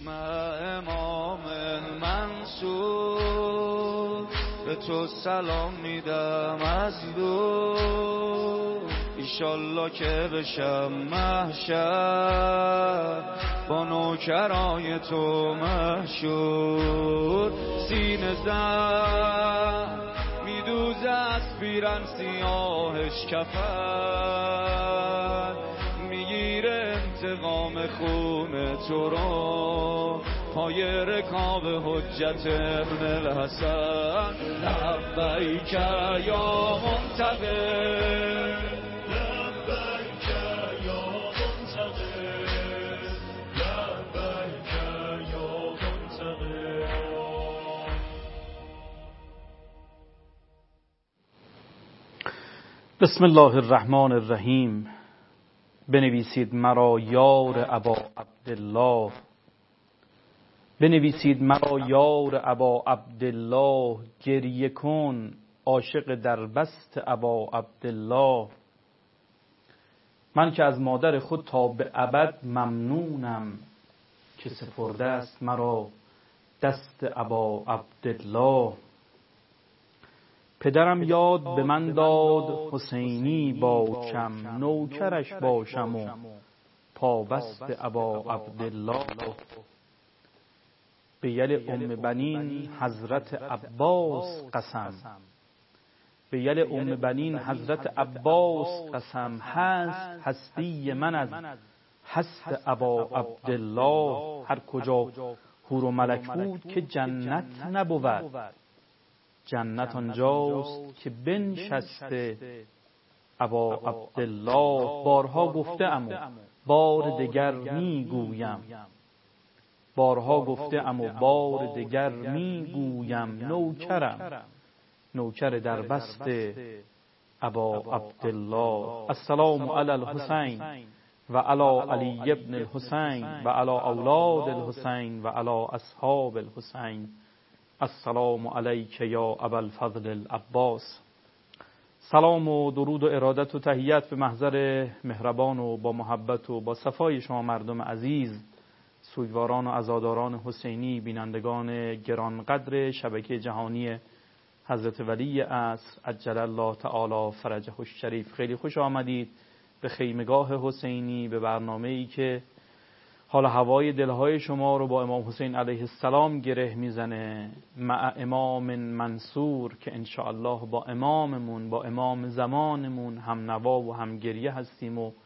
امام منصور به تو سلام میدم از دور، ایشالله که بشم محشر با نوکرای تو مشهور. سینه زن میدوزه از پیرن سیاهش کفن، میگیره انتقام خون تو رو پای رکاب حجت ابن الحسن. لبیک یا منتقم، لبیک یا منتقم، لبیک یا منتقم. بسم الله الرحمن الرحیم. بنویسید مرا یار ابا عبدالله، بنویسید مرا یار ابا عبدالله، گریه کن عاشق در بست ابا عبدالله. من که از مادر خود تا به ابد ممنونم، که سپرده است مرا دست ابا عبدالله. پدرم یاد به من داد حسینی باشم، نوکرش باشم و پابست ابا عبدالله. به یل ام بنین حضرت عباس قسم، به یل ام بنین حضرت عباس قسم، هست هستی من از هست ابا عبدالله. هر کجا حور و ملک بود که جنت نبود، جنت آنجاست که بنشسته ابا عبدالله. بارها گفته ام و بار دگر میگویم، بارها گفته ام و بار دگر میگویم، نوکرم نوکر در بست ابا عبدالله. السلام علی الحسین و علی علی ابن الحسین و علی اولاد الحسین و علی اصحاب الحسین. السلام علیک یا ابا الفضل العباس. سلام و درود و ارادت و تحیت به محضر مهربان و با محبت و با صفای شما مردم عزیز، سوگواران و عزاداران حسینی، بینندگان گرانقدر شبکه جهانی حضرت ولی عصر عجل الله تعالی فرجه الشریف. خیلی خوش آمدید به خیمگاه حسینی، به برنامه‌ای که حال هوای دلهای شما رو با امام حسین علیه السلام گره میزنه. مع امام منصور، که انشاءالله با اماممون، با امام زمانمون هم نوا و هم گریه هستیم و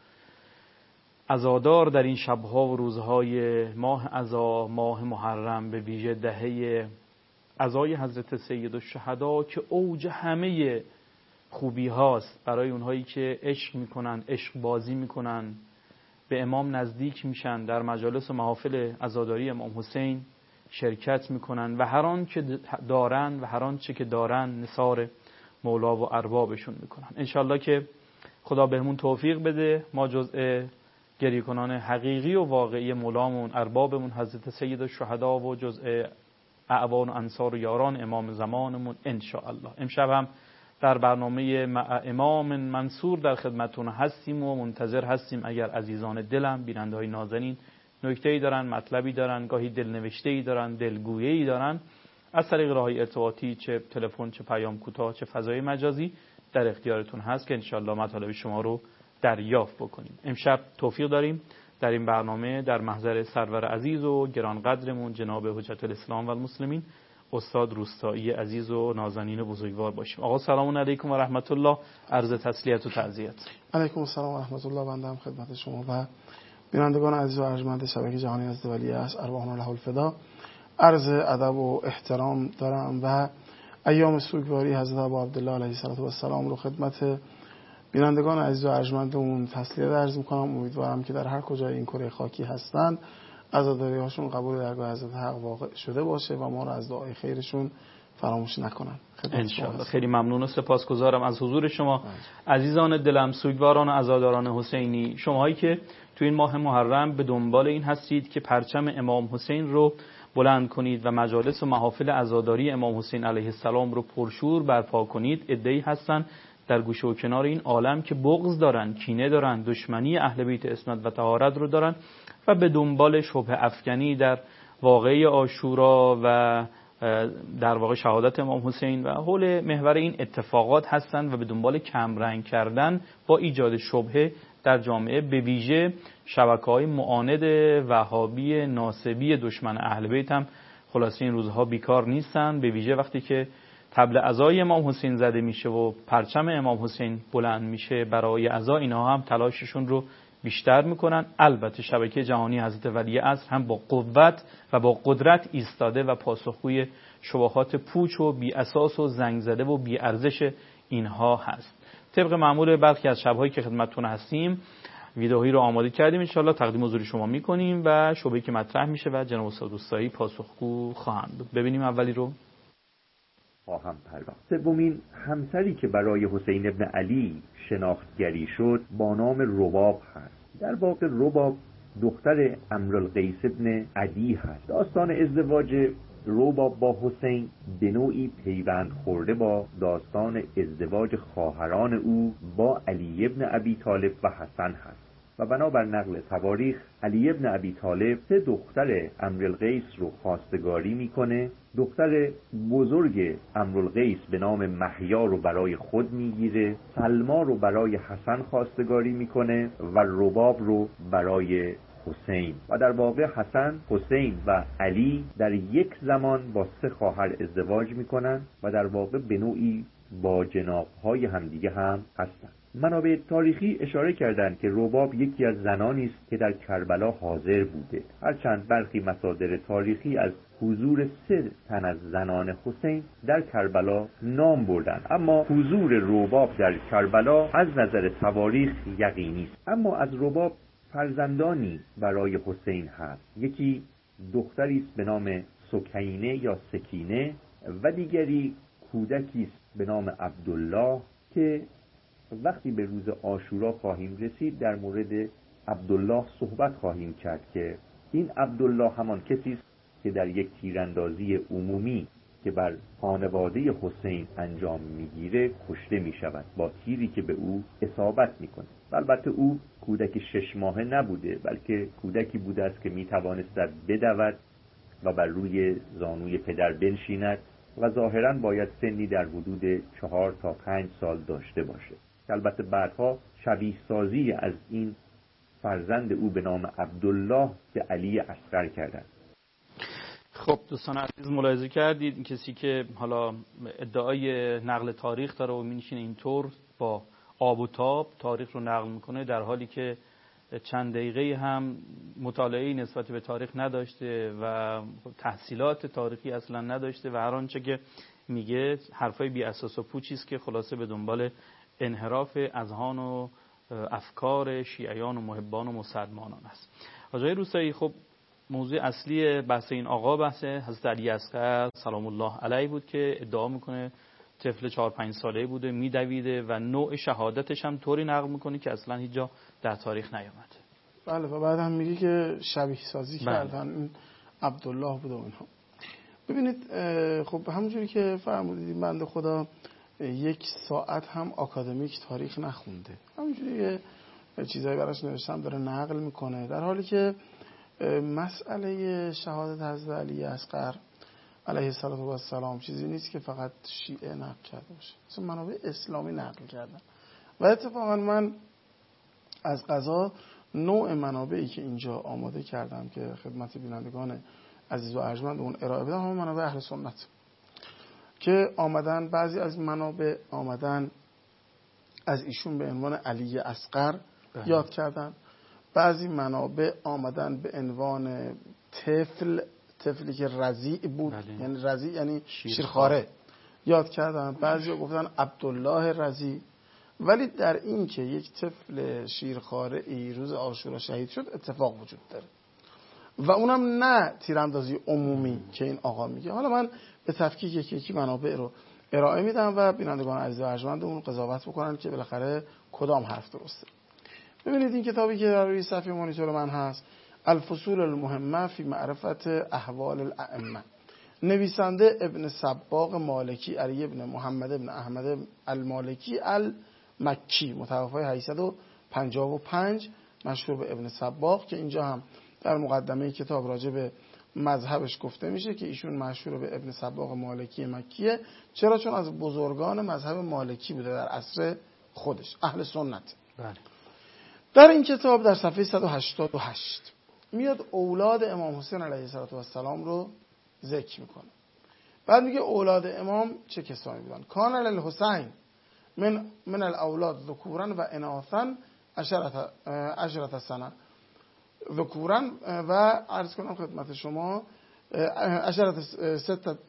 عزادار در این شبها و روزهای ماه عزا، ماه محرم، به ویژه دهه عزای حضرت سید الشهدا که اوج همه خوبی هاست برای اونهایی که عشق میکنن، عشق بازی میکنن، به امام نزدیک میشن، در مجالس و محافل عزاداری امام حسین شرکت میکنن و هر آن که دارن و هر آنچه که دارن نثار مولا و اربابشون میکنن. انشالله که خدا بهمون توفیق بده ما جزء گریه کنان حقیقی و واقعی مولامون، اربابمون حضرت سید الشهدا و جزء اعوان و انصار و یاران امام زمانمون انشاءالله. امشب هم در برنامه مع امام منصور در خدمتون هستیم و منتظر هستیم اگر عزیزان دلم، بیننده‌های نازنین نکته‌ای دارن، مطلبی دارن، گاهی دلنوشته‌ای دارن، دلگویه‌ای دارن، از طریق راه‌های ارتباطی، چه تلفن، چه پیام کوتاه، چه فضای مجازی، در اختیارتون هست که انشالله مطالب شما رو دریافت بکنیم. امشب توفیق داریم در این برنامه در محضر سرور عزیز و گرانقدرمون جناب حجت الاسلام و المسلمین استاد روستایی عزیز و نازنین بزرگوار باشیم. آقا سلام علیکم و رحمت الله، عرض تسلیت و تعزیت. علیکم السلام و رحمت الله. بنده هم خدمت شما و بینندگان عزیز و ارجمند شبکه جهانی حضرت ولی عصر ارواحنا له الفدا عرض ادب و احترام دارم و ایام سوگواری حضرت ابا عبدالله علیه السلام رو خدمت بینندگان عزیز و ارجمندمون تسلیت عرض می‌کنم. امیدوارم که در هر کجای این کره خاکی هستند عزاداری‌هاشون قبول درگاه حضرت حق واقع شده باشه و ما رو از دعای خیرشون فراموش نکنن. انشاءالله. خیلی ممنون و سپاسگزارم از حضور شما عزیزان دلم، سوگواران و عزاداران حسینی، شماهایی که تو این ماه محرم به دنبال این هستید که پرچم امام حسین رو بلند کنید و مجالس و محافل عزاداری امام حسین علیه السلام رو پرشور برپا کنید. عده‌ای هستن در گوشه و کنار این عالم که بغض دارن، کینه دارن، دشمنی اهل بیت عصمت و طهارت رو دارن و به دنبال شبهه افکنی در واقعه عاشورا و در واقع شهادت امام حسین و حول محور این اتفاقات هستند و به دنبال کمرنگ کردن با ایجاد شبهه در جامعه، به ویژه شبکه‌های معاند وهابی ناصبی دشمن اهل بیت هم خلاصه این روزها بیکار نیستن، به ویژه وقتی که طبل عزای امام حسین زده میشه و پرچم امام حسین بلند میشه برای عزا، اینها هم تلاششون رو بیشتر میکنن. البته شبکه جهانی حضرت ولی عصر هم با قوت و با قدرت ایستاده و پاسخگوی شبهات پوچ و بی اساس و زنگ زده و بی ارزش اینها هست. طبق معمول برخی از شب‌هایی که خدمتتون هستیم ویدئویی رو آماده کردیم، ان شاءالله تقدیم حضور شما میکنیم و شبهه‌ای که مطرح میشه و جناب استاد دوستایی پاسخگو خواهند بود. ببینیم اولی رو. خواهم پرداخت. سومین همسری که برای حسین ابن علی شناختگری شد با نام رباب هست. در واقع رباب دختر امرالقیس ابن عدی هست. داستان ازدواج رباب با حسین به نوعی پیوند خورده با داستان ازدواج خواهران او با علی ابن ابی طالب و حسن هست و بنابر نقل تواریخ علی ابن ابی طالب 3 دختر امرالقیس رو خواستگاری میکنه. دختر بزرگ امرالقیس به نام محیا رو برای خود میگیره، سلما رو برای حسن خواستگاری میکنه و رباب رو برای حسین. و در واقع حسن، حسین و علی در یک زمان با 3 خواهر ازدواج میکنن و در واقع به نوعی با جناح‌های همدیگه هم هستند. منابع تاریخی اشاره کردند که رباب یکی از زنانی است که در کربلا حاضر بوده، هرچند برخی مصادر تاریخی از حضور 3 تن از زنان حسین در کربلا نام بردند، اما حضور رباب در کربلا از نظر تواریخ یقینی است. اما از رباب فرزندانی برای حسین هست. یکی دختری است به نام سکینه یا سکینه و دیگری کودکی است به نام عبدالله که وقتی به روز عاشورا خواهیم رسید در مورد عبدالله صحبت خواهیم کرد که این عبدالله همان کسی است که در یک تیراندازی عمومی که بر خانواده حسین انجام میگیره کشته میشود با تیری که به او اصابت میکنه. البته او کودک 6 ماهه نبوده، بلکه کودکی بوده است که میتوانست بدود و بر روی زانوی پدر بنشیند و ظاهراً باید سنی در حدود 4 تا 5 سال داشته باشه. البته بعدها شبیه سازی از این فرزند او به نام عبدالله که علی اصغر کردند. خب دوستان عزیز ملاحظه کردید این کسی که حالا ادعای نقل تاریخ داره و می‌نشینه اینطور با آب و تاب تاریخ رو نقل میکنه، در حالی که چند دقیقه هم مطالعه‌ای نسبت به تاریخ نداشته و تحصیلات تاریخی اصلا نداشته و هر آنچه که میگه حرفای بی اساس و پوچی است که خلاصه به دنبال انحراف اذهان و افکار شیعیان و محبان و مسلمانان است. آقای روستایی، خب موضوع اصلی بحث این آقا بحث حضرت علی اصغر سلام الله علیه بود که ادعا میکنه طفل 4-5 ساله بوده، میدویده و نوع شهادتش هم طوری نقل میکنه که اصلا هیچ جا در تاریخ نیامده. بله و بعد هم میگه که شبیه سازی کردن این عبدالله بوده و اینها. ببینید خب همونجوری که فرمودید بنده خدا 1 ساعت هم آکادمیک تاریخ نخونده، همونجوری که چیزایی براش نوشتم داره نقل میکنه، در حالی که مسئله شهادت حضرت علی اصغر علیه السلام چیزی نیست که فقط شیعه نقل کرده باشه، مثلا منابع اسلامی نقل کردن. و اتفاقا من از قضا نوع منابعی که اینجا آماده کردم که خدمت بینندگان عزیز و ارجمند اون ارائه بدم همون منابع اهل سنت که آمدن، بعضی از منابع آمدن از ایشون به عنوان علی اصغر یاد کردن، بعضی منابع آمدن به عنوان طفلی که رضیع بود، یعنی رضیع یعنی شیرخواره یاد کردن، بعضی گفتن عبدالله رضیع. ولی در این که یک طفل شیرخواره ای روز عاشورا شهید شد اتفاق وجود داره و اونم نه تیراندازی عمومی که این آقا میگه. حالا من به تفکیک یکی منابع رو ارائه میدم و بینندگان عزیز و ارجمند اون قضاوت بکنن که بالاخره کدام حرف درسته. ببینید این کتابی که در روی صفحه مانیتور من هست، الفصول المهمه فی معرفت احوال الائمه، نویسنده ابن صباغ مالکی علی ابن محمد ابن احمد المالکی المکی، متوفی 855، مشهور به ابن صباغ، که اینجا هم در مقدمه کتاب راجع به مذهبش گفته میشه که ایشون مشهور به ابن سباق مالکی مکیه. چرا؟ چون از بزرگان مذهب مالکی بوده در عصر خودش، اهل سنت. بله. در این کتاب در صفحه 188 میاد اولاد امام حسین علیه السلام رو ذکر میکنه. بعد میگه اولاد امام چه کسانی بودن؟ کان للحسین من الاولاد ذکورا و اناثا 10 سنه ذکورا و عرض کنم خدمت شما 10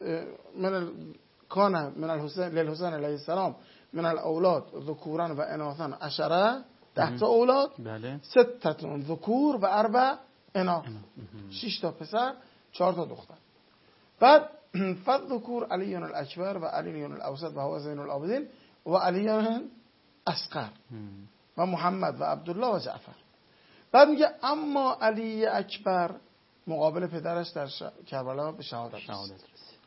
کان من الحسین للحسین علیه السلام من الاولاد ذکورا و اناثا 10 تا اولاد. بله. 6 ذکور و 4 اناث، 6 تا پسر 4 تا دختر. بعد فالذکور علی الاکبر و علی الاوسط و هو زین العابدین و علی اصغر و محمد و عبدالله و جعفر. بعد میگه اما علی اکبر مقابل پدرش در کربلا به شهادت رسید.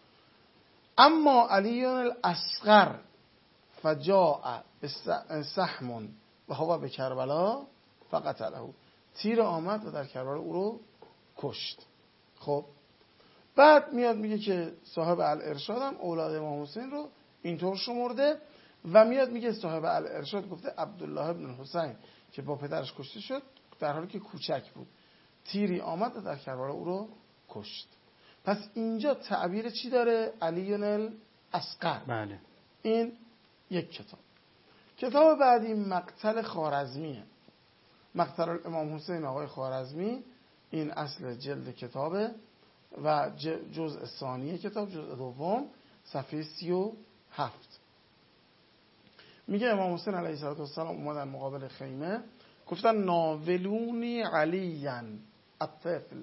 اما علی الاصغر فجاء سهم و هو به کربلا فقتله، تیر آمد و در کربلا او رو کشت. خب بعد میاد میگه که صاحب الارشاد هم اولاد امام حسین رو اینطور شمرده و میاد میگه صاحب الارشاد گفته عبدالله ابن الحسین که با پدرش کشته شد در حالی که کوچک بود، تیری آمد و در کربلا او رو کشت. پس اینجا تعبیر چی داره؟ علی الاصغر. بله. این یک کتاب. کتاب بعدی مقتل خوارزمیه. مقتل الامام حسین آقای خوارزمی، این اصل جلد کتابه و جزء ثانی کتاب، جزء دوم، صفحه 37. میگه امام حسین علیه السلام اومدن مقابل خیمه گفتن ناولونی علیان الطفل،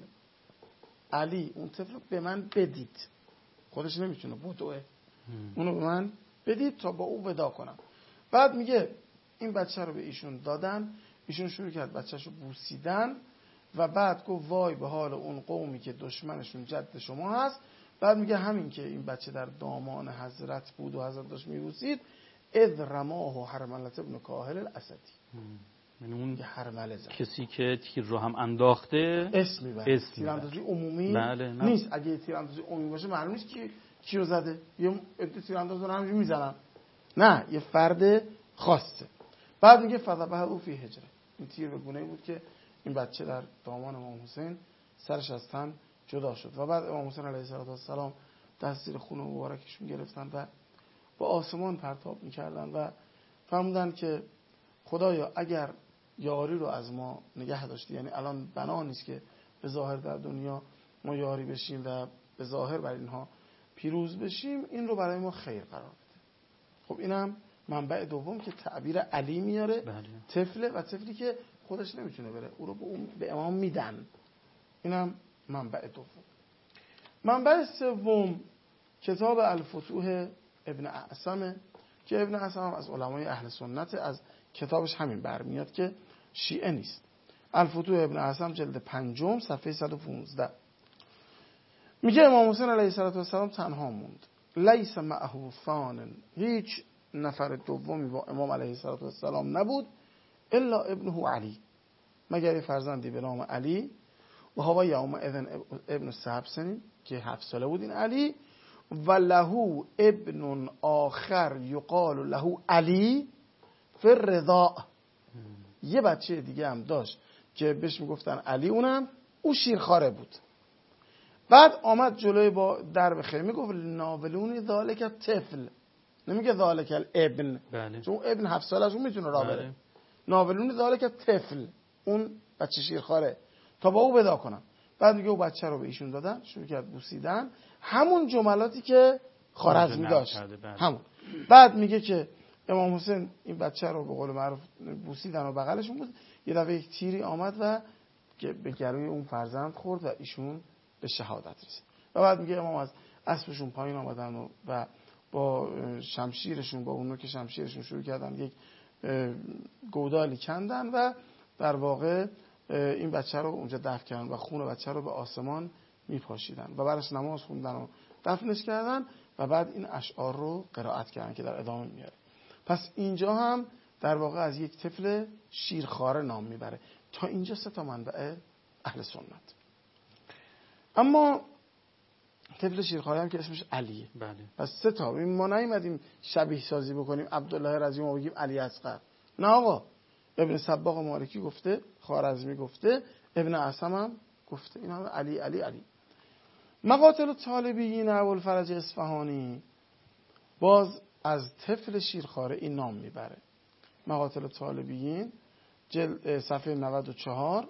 علی اون طفل به من بدید، خودش نمیتونه بدوه، اونو به من بدید تا با او ودا کنم. بعد میگه این بچه رو به ایشون دادن، ایشون شروع کرد بچه‌شو بوسیدن و بعد گفت وای به حال اون قومی که دشمنشون جد شما هست. بعد میگه همین که این بچه در دامان حضرت بود و حضرت داشت میبوسید اذ رماه حرملة ابن کاهل الاسدی، یعنی اون حرمله زد. کسی که تیر رو هم انداخته اسم میبره، تیراندازی عمومی نیست. اگه تیراندازی عمومی باشه معلوم نیست که کی رو زده، یه تیرانداز رو همینجوری میزنن، نه یه فرد خاصه. بعد میگه فذبح او فی حجره، این تیر به گونه‌ای بود که این بچه در دامان امام حسین سرش از تن جدا شد. و بعد امام حسین علیه السلام دست زیر خون مبارکشون گرفتن و با آسمان پرتاب میکردن و فرمودن که خدایا اگر یاری رو از ما نگه داشتی، یعنی الان بنا نیست که به ظاهر در دنیا ما یاری بشیم و به ظاهر بر اینها پیروز بشیم، این رو برای ما خیر قرار بده. خب اینم منبع دوم که تعبیر علی میاره. بله. طفله و طفلی که خودش نمیتونه بره، او رو به امام میدن. اینم منبع دوم. منبع سوم کتاب الفتوح ابن اعصم که ابن اعصم از علمای اهل سنت، از کتابش همین برمیاد که شیعه نیست. الفتوح ابن اعصم جلد 5 صفحه 115 میگه امام حسین علیه السلام تنها موند، لیس معه ثان، هیچ نفر دومی با امام علیه السلام نبود، الا ابنه علی، مگر فرزندی به نام علی و هوا یوم اذن ابن 7 سنین که 7 ساله بود این علی، و له ابن آخر یقال له علی فی الرضاع، یه بچه دیگه هم داشت که بهش میگفتن علی، اونم او شیرخواره بود. بعد آمد جلوی با درب خیمه گفت ناولونی ذالک طفل، نمیگه ذالک الابن، بله. چون ابن 7 ساله است اون میتونه راه بره. بله. ناولونی ذالک طفل، اون بچه شیرخواره، تا با او ودا کنم. بعد میگه او بچه رو به ایشون دادن، شروع کرد بوسیدن، همون جملاتی که خوارزمی داشت همون. بعد میگه که امام حسین این بچه رو به قول معروف بوسیدن و بغلشون بود، یه دفعه یک تیری آمد و به گلوی اون فرزند خورد و ایشون به شهادت رسید. و بعد میگه امام از اسبشون پایین آمدن و با شمشیرشون، با اونو که شمشیرشون شروع کردن یک گودالی کندن و در واقع این بچه رو اونجا دفن کردن و خون بچه رو به آسمان میپاشیدن و براش نماز خوندن و دفنش کردن و بعد این اشعار رو قرائت کردن که در ادامه میاره. پس اینجا هم در واقع از یک طفل شیرخواره نام میبره. تا اینجا 3 تا منبع اهل سنت. اما طفل شیرخواره هم که اسمش علیه. بله. پس 3 تا. ما نیومدیم شبیه سازی بکنیم عبدالله رضی ما بگیم علی اصغر. نه آقا، ابن صباغ مالکی گفته، خوارزمی گفته، ابن اعصم هم گفته، این همه علی علی علی. مقاتل طالبیین ابوالفرج اصفهانی باز از طفل شیرخواره این نام میبره. مقاتل طالبیین صفحه 94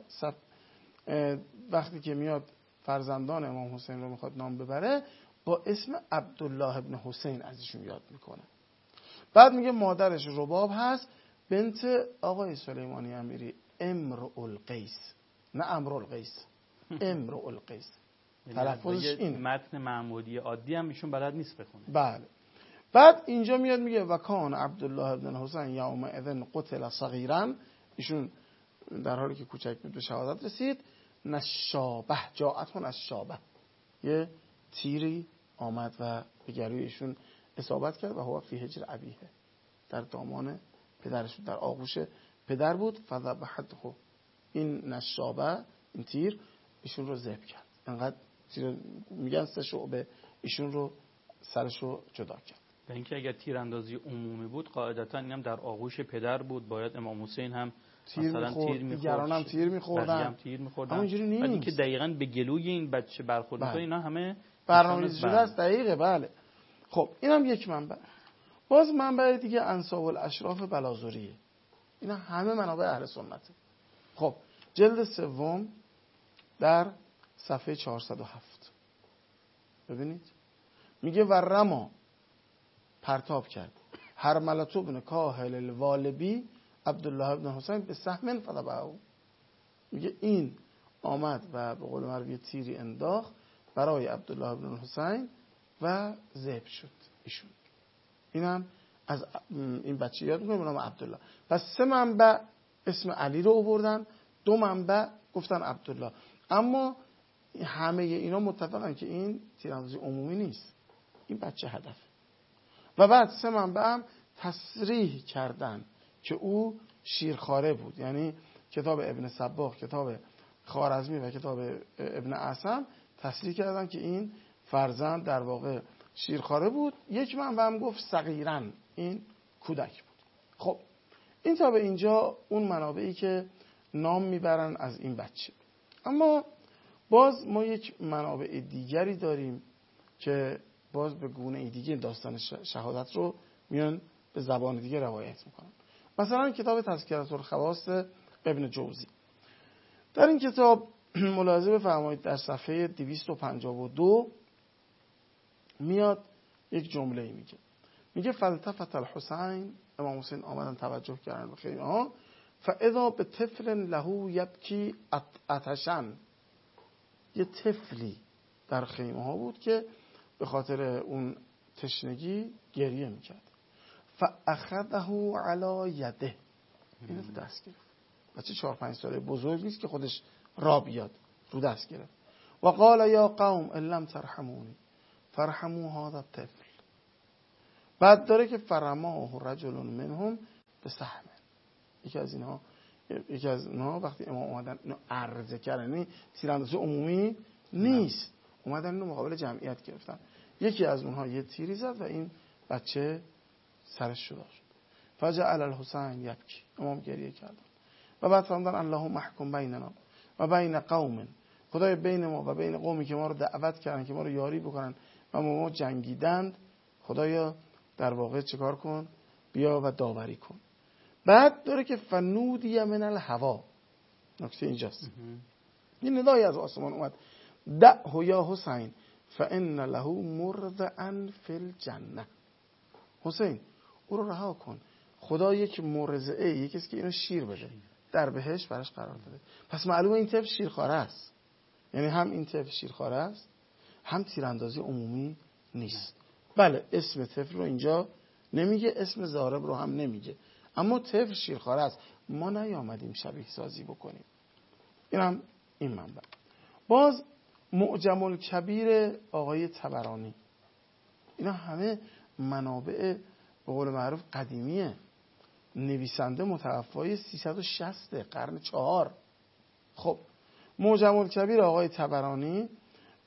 وقتی که میاد فرزندان امام حسین رو میخواد نام ببره با اسم عبدالله ابن حسین ازشون یاد میکنه. بعد میگه مادرش رباب هست بنت آقای سلیمانی امیری امرؤالقیس، نه امرؤالقیس، امرؤالقیس. تلفظش این متن معمولی عادی هم ایشون بلد نیست بخونه. بله. بعد اینجا میاد میگه و کان عبدالله ابن حسین یوم اذن قتل صغیرا، ایشون در حالی که کوچک بود به شهادت رسید. نشابه جاءته نشابه، یه تیری آمد و به گلوی ایشون اصابت کرد و هو فی حجر ابیه، در دامان پدرش، در آغوش پدر بود. فذبحته، این نشابه، این تیر ایشون رو ذبح کرد. انقدر تیر، میگن 3 شعبه ایشون رو سرشو جدا کرد. و اینکه اگر تیراندازی عمومی بود قاعدتا اینم در آغوش پدر بود، باید امام حسین هم مثلا تیر می‌خورد، دیگران هم تیر می‌خوردن، اما اینجوری نیست. ولی که دقیقاً به گلوی این بچه برخورد می‌کنه، اینا همه برنامه‌ریزی شده است. دقیقه. بله. خب اینم یک منبع. باز منبع دیگه انساب الاشراف بلازریه. اینا همه منابع اهل سنته. خب جلد 3 در صفحه 407 ببینید میگه و رما، پرتاب کرد، هرملة بن کاهل الوالبی عبدالله ابن حسین به سهم فضبعه. میگه این آمد و به قول معروف تیری انداخت برای عبدالله ابن حسین و ذبح شد ایشون. اینم از این بچه یاد میکنه به نام عبدالله. پس 3 منبع اسم علی رو آوردن، 2 منبع گفتن عبدالله. اما همه اینا متفقن که این تیراندازی عمومی نیست، این بچه هدف. و بعد 3 منبع هم تصریح کردن که او شیرخواره بود، یعنی کتاب ابن صباغ، کتاب خوارزمی و کتاب ابن اعصم تصریح کردن که این فرزند در واقع شیرخواره بود. یک منبع هم گفت صغیراً، این کودک بود. خب این تا به اینجا اون منابعی که نام میبرن از این بچه. اما باز ما یک منابع دیگری داریم که باز به گونه دیگه داستان شهادت رو میان به زبان دیگه روایت میکنن. مثلا کتاب تذکرة الخواص ابن جوزی، در این کتاب ملاحظه بفرمایید در صفحه 252 میاد یک جمله میگه فالتفت الحسین، امام حسین آمدن توجه کردن به خیمه ها، فاذا به طفل له یبکی عطشن، یه طفلی در خیمه ها بود که به خاطر اون تشنگی گریه میکرد. فاخذه علی یده، اینو رو دست گرفت. بچه 4-5 ساله بزرگ نیست که خودش را بیاد، رو دست گرفت. و قال یا قوم ان لم ترحمونی فرحموا هذا الطفل. بعد داره که فرماه رجل منهم به سهم. یکی از اینها وقتی امام اومدن اینو عرضه کردن، یعنی تیراندازی عمومی نیست، اومدن اینو مقابل جمعیت گرفتن، یکی از اونها یه تیری زد و این بچه سرش جدا شد. فجعل الحسین یبکی، امام گریه کردن و بعد فرمودن اللهم احکم بیننا و بین قوم، خدای بین ما و بین قومی که ما رو دعوت کردن که ما رو یاری بکنن و ما جنگیدند، خدایا در واقع چیکار کن؟ بیا و داوری کن. بعد داره که فنودی من الهوا، نکته اینجاست، این ندایی از آسمان اومد، دعه یا حسین فان له مرضعا فی الجنه، حسین او رو رها کن، خدا یک مرضعه، یک کسی که اینو شیر بده در بهشت براش قرار داده. پس معلومه این طفل شیرخواره است، یعنی هم این طفل شیرخواره است، هم تیراندازی عمومی نیست. بله اسم طفل رو اینجا نمیگه، اسم ضارب رو هم نمیگه، اما طفل شیرخواره است. ما نیامدیم شبیه سازی بکنیم. اینم این منبع. باز معجم الکبیر آقای طبرانی، اینا همه منابع به قول معروف قدیمیه. نویسنده متوفای 360 قرن 4. خب معجم الکبیر آقای طبرانی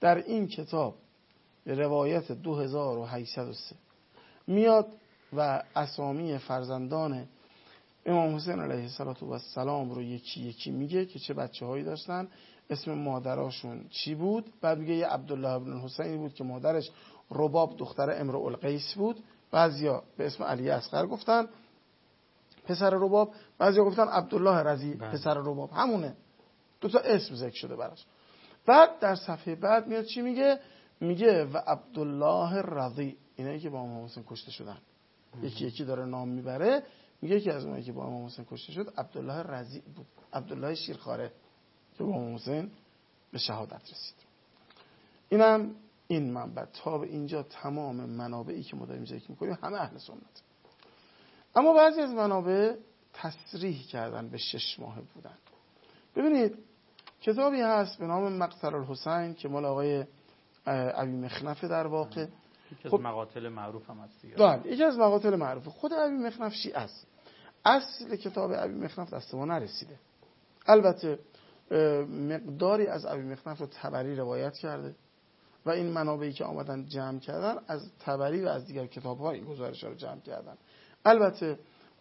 در این کتاب روایت 2803 میاد و اسامی فرزندان امام حسین علیه السلام رو یکی یکی میگه که چه بچه‌هایی داشتن، اسم مادراشون چی بود. بعد میگه یه عبدالله ابن الحسین بود که مادرش رباب دختر امرؤ القیس بود. بعضیا به اسم علی اصغر گفتن پسر رباب، بعضیا گفتن عبدالله رضی پسر رباب، همونه، دو تا اسم ذکر شده براش. بعد در صفحه بعد میاد چی میگه؟ میگه و عبدالله رضی، اینایی که با امام حسین کشته شدن. یکی یکی داره نام میبره، میگه که از اونایی که با امام حسین کشته شد عبدالله رضی بود، عبدالله شیرخواره که با امام حسین به شهادت رسید. اینم این منبع. تا به اینجا تمام منابعی که ما داریم ذکر میکنیم همه اهل سنت. اما بعضی از منابع تصریح کردن به 6 ماه بودن. ببینید کتابی هست به نام مقتل الحسین که مال آقای ابی مخنف در واقع، یکی از مقاتل معروف هم هست دیگه. بله، یکی از مقاتل معروف. خود ابی مخنف شیعه است. اصل کتاب ابی مخنف دست ما نرسیده. البته مقداری از ابی مخنف رو طبری روایت کرده و این منابعی که آمدن جمع کردن از طبری و از دیگر کتاب‌ها این گزارش‌ها رو جمع کردن. البته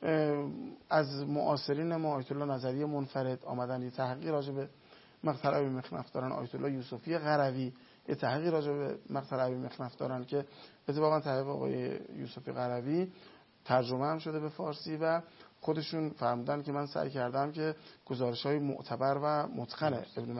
از معاصرین ما آیت الله نظری منفرد آمدن یه تحقیق راجع به مقتل ابی مخنف دارن، آیت الله یوسفی قروی یه تحقیق راجع به مقتل ابی مخنف دارن که اتفاقا تحقیق آقای یوسفی قروی ترجمه هم شده به فارسی و خودشون فهمیدن که من سعی کردم که گزارش‌های معتبر و متقن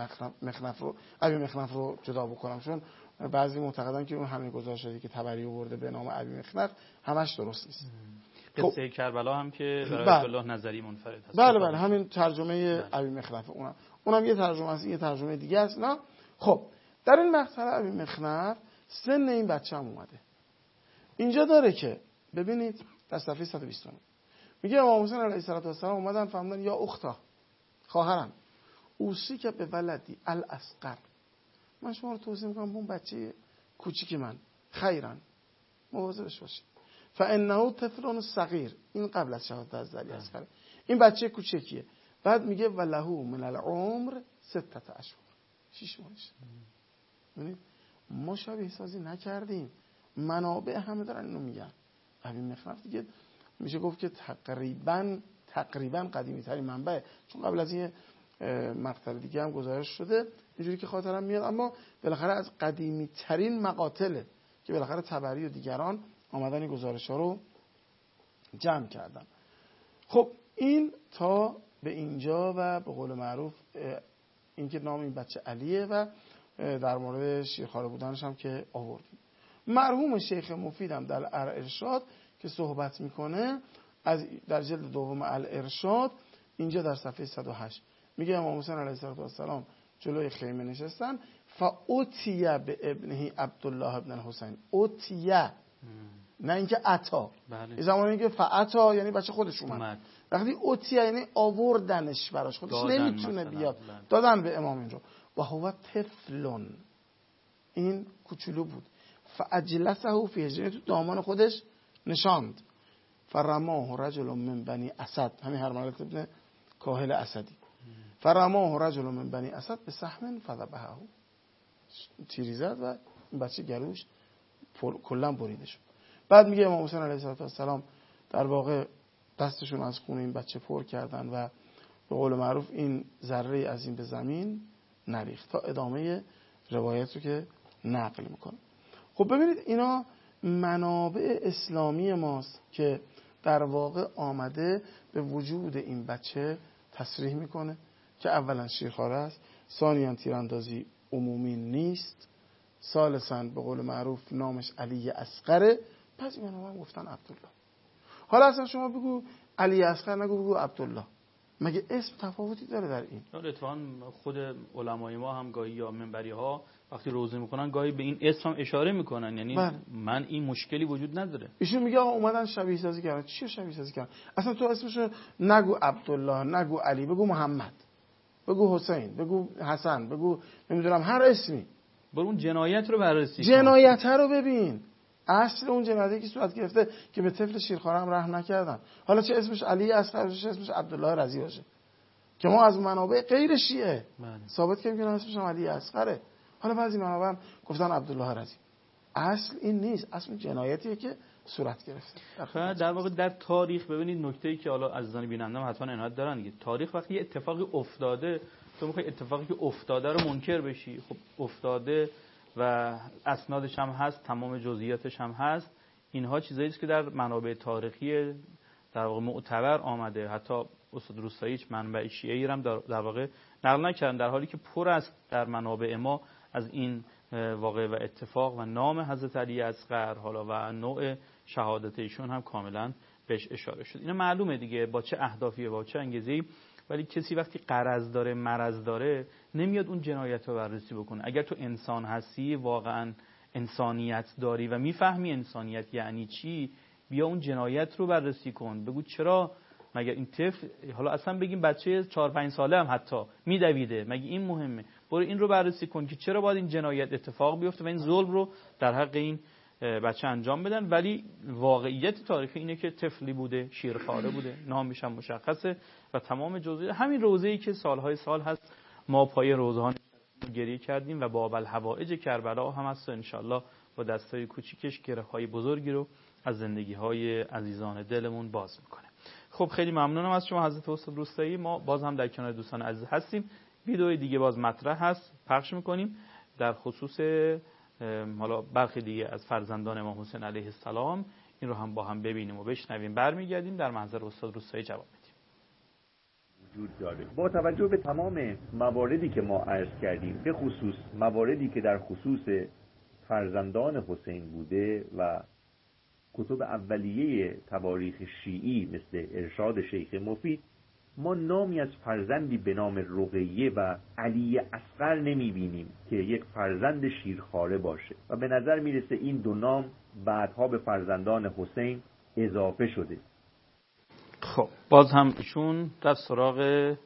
ابی مخنف رو جدا بکنم، چون بعضی معتقدن که اون همین گزارشاتی که طبری آورده به نام ابی مخنف همش درست نیست. قصه کربلا هم که برای آیت الله نظری منفرد هست. بله همین ترجمه ابی مخنف، اونم یه ترجمه است، یه ترجمه دیگه است. نه خب در این مقطع ابی مخنف سن این بچه هم اومده. اینجا داره که ببینید در صفحه 120 میگه امام حسین علیه السلام اومدن فهمیدن یا اختا، خواهرم، اوصی که به ولدی الاصغر، من شما رو توصیه میکنم به اون بچه کوچیک من خیرن مواظبش باشید، فانه طفل صغیر، این قبل از شهادت از علی اصغر، این بچه کوچیکیه. بعد میگه وله من العمر 6 اشهر، 6 ماهشه. ببینید ما شبیه سازی نکردیم، منابع همه دارن اینو میگن. ابی مخنف دیگه میشه گفت که تقریبا قدیمی ترین منبعه، چون قبل از این مقطع دیگه هم گزارش شده اینجوری که خاطرم میاد، اما بالاخره از قدیمی ترین مقاتله که بالاخره طبری و دیگران آمدن این گزارش ها رو جمع کردن. خب این تا به اینجا و به قول معروف این که نام این بچه علیه و در مورد شیرخواره بودنش هم که آوردیم. مرحوم شیخ مفیدم در الارشاد که صحبت میکنه از در جلد دوم الارشاد، اینجا در صفحه 108 میگه امام حسین علیه السلام جلوی خیمه نشستن، فاوتیه به ابنه عبدالله ابن الحسین، اوتیه نه اینکه عطا، این زمانی که فعطا یعنی بچه خودش اومد، وقتی اوتیه یعنی آوردنش براش، خودش نمیتونه بیاد، دادن به امام این رو. و هو طفلون، این کوچولو بود، فاجلسه فی حجره، تو دامان خودش نشاند، فرماه رجل من بنی اسد، همین هرملت ابن کاهل اسدی، فرماه رجل من بنی اسد به سهم فذبحه، تیری زد و این بچه گلوش کلا بریده شد. بعد میگه امام حسین علیه السلام در واقع دستشون از خون این بچه پر کردن و به قول معروف این ذره از این به زمین نریخت، تا ادامه روایت رو که نقل میکنه. خب ببینید اینا منابع اسلامی ماست که در واقع آمده به وجود این بچه تصریح میکنه که اولا شیرخواره است، ثانیاً تیراندازی عمومی نیست، ثالثاً به قول معروف نامش علی اصغره، پس اینا هم گفتن عبدالله. حالا اصلا شما بگو علی اصغر، نگو بگو عبدالله، مگه اسم تفاوتی داره در این؟ اتفاقا خود علمای ما هم گاهی یا منبری ها وقتی روزه میکنن گاهی به این اسم هم اشاره میکنن، یعنی من این مشکلی وجود نداره. ایشون میگه آقا اومدن شبیه سازی کردن. چی شبیه سازی کردن؟ اصلا تو اسمشو نگو عبدالله، نگو علی، بگو محمد، بگو حسین، بگو حسن، بگو نمیدونم هر اسمی. برو اون جنایت رو بررسی کن، جنایت رو ببین، اصل اون جنایتی که صورت گرفته که به طفل شیرخواره هم رحم نکردن. حالا چه اسمش علی اصغر باشه، چه اسمش عبدالله رضی باشه، که ما از منابع غیر شیعه ثابت کردیم که اسمش هم علی اصغره. حالا بعضی منابع هم گفتن عبدالله رضی. اصل این نیست، اصل جنایتیه که صورت گرفته. در واقع در تاریخ ببینید نکته‌ای که حالا عزیزان بیننده هم حتما عنایت دارن دیگه، تاریخ وقتی اتفاقی افتاده تو میخوای اتفاقی که افتاده رو منکر بشی، خب افتاده و اسنادش هم هست، تمام جزئیاتش هم هست، اینها چیزایی است که در منابع تاریخی در واقع معتبر آمده. حتی استاد روستایی هیچ منبع شیعی هم در واقع نقل نکردن، در حالی که پر است در منابع ما از این واقع و اتفاق و نام حضرت علی اصغر حالا و نوع شهادت ایشون هم کاملا بهش اشاره شد. اینا معلومه دیگه با چه اهدافی با چه انگیزه‌ای، ولی کسی وقتی غرض داره مرض داره نمیاد اون جنایت رو بررسی بکنه. اگر تو انسان هستی واقعا انسانیت داری و میفهمی انسانیت یعنی چی، بیا اون جنایت رو بررسی کن، بگو چرا مگر این طفل، حالا اصلا بگیم بچه 4-5 ساله هم حتی میدویده، مگه این مهمه؟ برو این رو بررسی کن که چرا باید این جنایت اتفاق بیفته و این ظلم رو در حق این بچه انجام بدن. ولی واقعیت تاریخی اینه که طفلی بوده، شیرخواره بوده، نامش هم مشخصه و تمام جزئیات همین روزه‌ای که سالهای سال هست ما پای روزها گریه کردیم و باب الحوائج کربلا هم هست، ان شاءالله با دستای کوچیکش گره‌های بزرگی رو از زندگی‌های عزیزان دلمون باز میکنه. خب خیلی ممنونم از شما حضرت استاد روستایی. ما باز هم در کنار دوستان عزیز هستیم، ویدیوی دیگه باز مطرح هست پخش میکنیم در خصوص حالا برخی دیگه از فرزندان امام حسین علیه السلام، این رو هم با هم ببینیم و بشنویم، برمیگردیم در محضر استاد روستایی جواب بدیم. وجود داره. با توجه به تمام مواردی که ما عرض کردیم، به خصوص مواردی که در خصوص فرزندان حسین بوده و کتب اولیه تواریخ شیعی مثل ارشاد شیخ مفید، ما نامی از فرزندی به نام رقیه و علی اصغر نمی بینیم که یک فرزند شیرخواره باشه و به نظر میرسه این دو نام بعدها به فرزندان حسین اضافه شده. خب باز هم ایشون در سراغ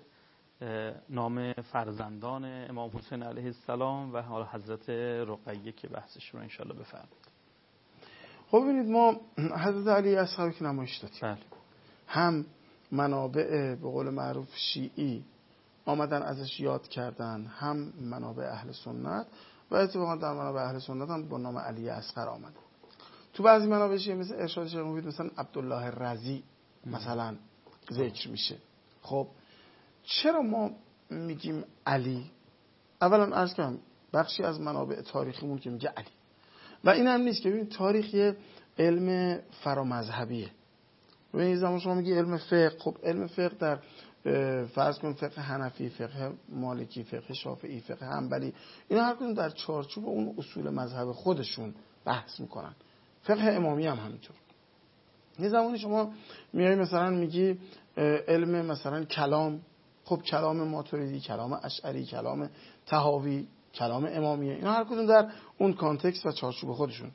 نام فرزندان امام حسین علیه السلام و حالا حضرت رقیه که بحثش رو انشالله بفرمایید. خب ببینید ما حضرت علی اصغر که نمایش دادیم، بله. هم منابع به قول معروف شیعی آمدن ازش یاد کردن، هم منابع اهل سنت و اتفاقا در منابع اهل سنت هم با نام علی اصغر آمده. تو بعضی منابع شیعی مثل ارشاد شیخ مفید مثلا عبدالله رضی مثلا ذکر میشه. خب چرا ما میگیم علی؟ اولا عرض کنم بخشی از منابع تاریخیمون که میگه علی، و این هم نیست که ببین تاریخ یه علم فرامذهبیه. ببین زمان شما میگی علم فقه، خب علم فقه در فرض کن فقه حنفی، فقه مالکی، فقه شافعی، فقه حنبلی، اینا هر کدوم در چارچوب اون اصول مذهب خودشون بحث میکنن. فقه امامی هم همینطور. یه زمانی شما میای مثلا میگی علم مثلا کلام، خب کلام ماتوریدی، کلام اشعری، کلام طحاوی، کلام امامیه، اینا هر کدوم در اون کانتکست و چارچوب خودشون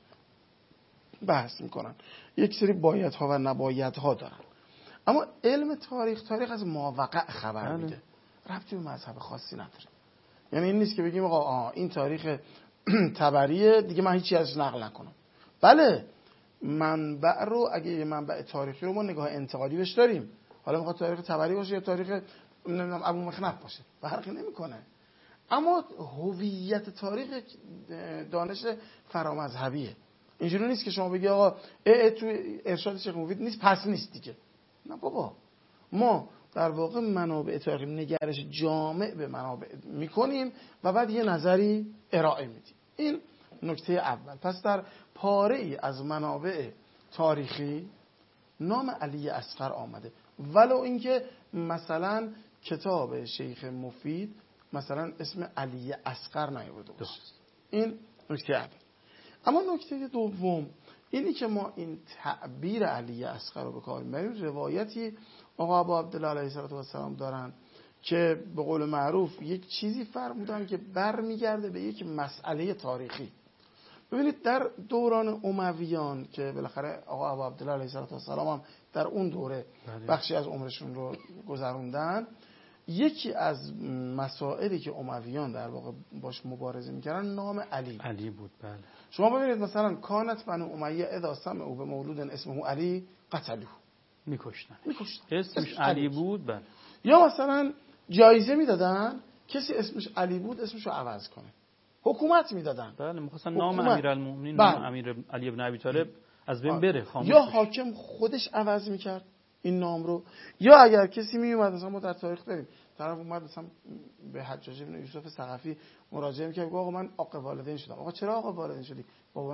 بحث میکنن، یک سری بایدها و نبایدها دارن. اما علم تاریخ از ماوقع خبر میده، ربطی به مذهب خاصی نداره. یعنی این نیست که بگیم آقا این تاریخ تبریه دیگه من هیچی ازش نقل نکنم. بله منبع رو، اگه یه منبع تاریخی رو ما نگاه انتقادی بهش داریم، حالا میخواد تاریخ تبری باشه یا تاریخ نمیدونم ابو مخنف باشه فرقی نمیکنه، اما هویت تاریخ دانش فرامذهبیه. اینجوری نیست که شما بگی آقا تو ارشاد شیخ مفید نیست پس نیست دیگه. نه بابا، ما در واقع منابع تاریخی نگرش جامع به منابع میکنیم و بعد یه نظری ارائه میدیم. این نکته اول. پس در پاره ای از منابع تاریخی نام علی اصغر آمده، ولو اینکه مثلا کتاب شیخ مفید مثلا اسم علی اصغر نیاورده باشه. این نکته اول. اما نکته دوم اینی که ما این تعبیر علی اصغر رو به کار میبریم، روایتی آقا ابو عبدالله علیه السلام دارن که به قول معروف یک چیزی فرمودن که برمیگرده به یک مسئله تاریخی. ببینید در دوران امویان که بالاخره آقا ابو عبدالله علیه السلام هم در اون دوره بخشی از عمرشون رو گذروندن، یکی از مسائلی که امویان در واقع باش مبارزه میکردن نام علی بود. بله. شما ببینید مثلا کانت بنو امیه اذا سمعوا به مولود اسمه علی قتلوه، میکشتن. اسمش علی بود. بله. یا مثلا جایزه میدادن کسی اسمش علی بود اسمشو عوض کنه. حکومت میدادن. بله می‌خواستن نام امیرالمومنین، بله. نام امیر علی ابن ابی طالب از بین بره، خاموش یا بشه. حاکم خودش عوض میکرد این نام رو، یا اگر کسی میومد، مثلا ما در تاریخ داریم طرف اومد مثلا به حجاج بن یوسف ثقفی مراجعه میکرد، گفت آقا من عاق والدین شدم. آقا چرا عاق والدین شدی؟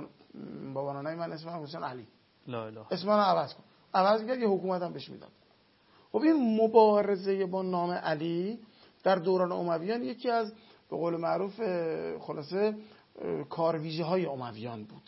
بابا نانای من اسمم حسین علی، لا اله. اسم منو عوض کن. عوض کرد، یه حکومت هم بهش میداد. خب این مبارزه با نام علی در دوران امویان یکی از به قول معروف خلاصه کارویژه های امویان بود.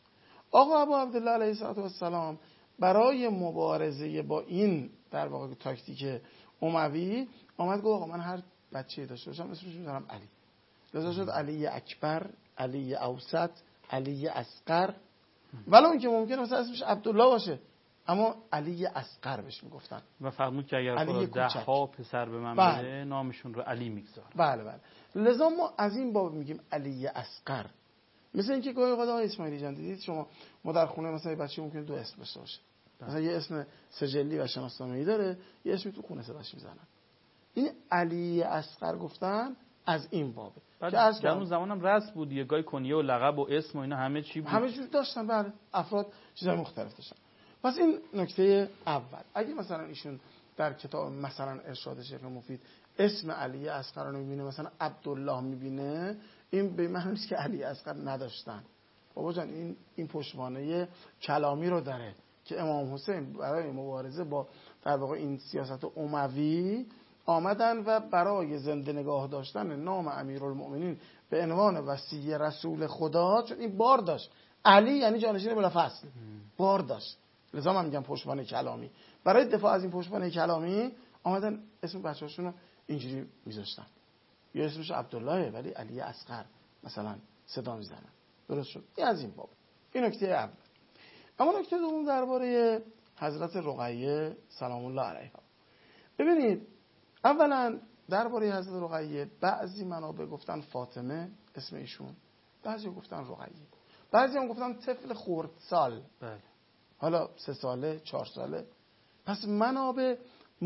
آقا ابو عبدالله علیه السلام برای مبارزه با این در واقع تاکتیک اموی آمد گفت آقا من هر بچه‌ای داشته باشم اسمش میذارم علی. لذا شد علی اکبر، علی اوسط، علی اصغر، ولو اینکه ممکنه مثلا اسمش عبدالله باشه اما علی اصغر بهش میگفتن. و فرمود که اگر علی خدا 10 پسر به من بله. بده نامشون رو علی میگذارم. بله بله. لذا ما از این باب میگیم علی اصغر. مثل اینکه گاهی اوقات آقای اسماعیلی جان دیدید شما، ما در خونه مثلا یه بچه ممکنه 2 اسم داشته باشه، مثلا یه اسم سجلی و شناسنامه‌ای داره، یه اسمی تو خونه صداش میزنن. این علی اصغر گفتن از این بابه که از در اون زمانم رسم بود، یه گاهی کنیه و لقب و اسم و اینا همه چی بود، همه چیز داشتن. بله افراد چیزای مختلف داشتن. پس این نکته اول. اگه مثلا ایشون در کتاب مثلا ارشاد شیخ مفید اسم علی اصغر رو میبینه، مثلا عبدالله میبینه، این به معنی نیست که علی اصغر نداشتن. بابا جان این پشتوانه کلامی رو داره که امام حسین برای مبارزه با در واقع این سیاست اموی آمدن و برای زنده نگاه داشتن نام امیرالمؤمنین به عنوان وصی رسول خدا، چون این بار داشت، علی یعنی جانشین بلافاصله، بار داشت. لذا من میگم پشتوانه کلامی. برای دفاع از این پشتوانه کلامی آمدن اسم بچه‌هاشون رو اینجوری میذاشتن، یا اسمش عبدالله ولی علی اصغر مثلا صدا میزنن. درست شد؟ این از این باب. این نکته اول. اما نکته دوم درباره حضرت رقیه سلام الله علیها. ببینید اولا درباره حضرت رقیه بعضی منابع گفتن فاطمه اسم ایشون، بعضی گفتن رقیه، بعضی هم گفتن طفل خردسال. بله. حالا 3 ساله 4 ساله. پس منابع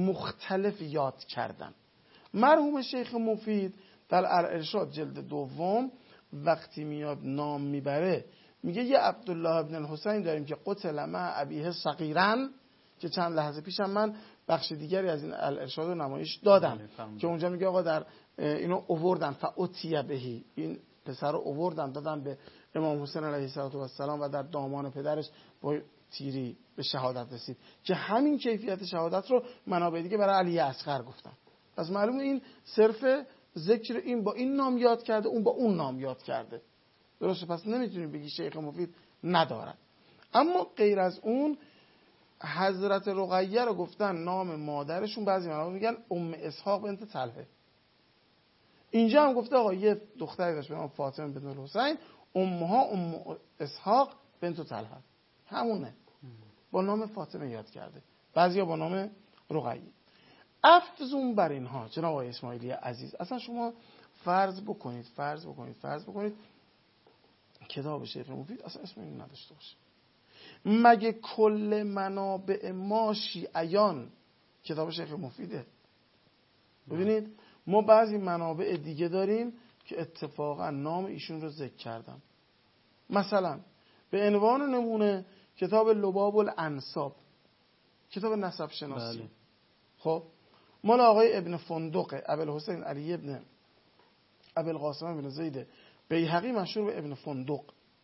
مختلف یاد کردن. مرحوم شیخ مفید در الارشاد جلد 2 وقتی میاد نام میبره میگه یه عبدالله ابن الحسین داریم که قتل مع ابیه صغیرا، که چند لحظه پیشم من بخش دیگری از این الارشاد رو نمایش دادم که اونجا میگه آقا در اینو اووردن فاتی بهی، این پسر رو اووردن دادن به امام حسین علیه السلام و در دامان پدرش با تیری به شهادت رسید، که همین کیفیت شهادت رو منابع دیگه برای علی اصغر گفتن. پس معلومه این صرف ذکر این با این نام یاد کرده، اون با اون نام یاد کرده. درسته؟ پس نمیتونیم بگی شیخ مفید ندارد. اما غیر از اون حضرت رقیه رو گفتن نام مادرشون، بعضی منابع میگن ام اسحاق بنت طلحه. اینجا هم گفته آقا یه دختری داشت به نام فاطمه بنت الحسین، امها ام اسحاق بنت طلحه، همونه، با نام فاطمه یاد کرده، بعضیا با نام رقیه. افزون بر اینها جناب آقای اسماعیلی عزیز، اصلا شما فرض بکنید کتاب شیخ مفید اصلا اسم این نداشته باشه. مگه کل منابع ما شیعیان کتاب شیخ مفیده؟ ببینید ما بعضی منابع دیگه داریم که اتفاقا نام ایشون رو ذکر کردم. مثلا به عنوان نمونه کتاب لباب الانساب، کتاب نسب شناسی. بله. خب مال آقای ابن فندق ابوالحسین علی ابن ابوالقاسم ابن زید بیهقی مشهور به ابن فندق،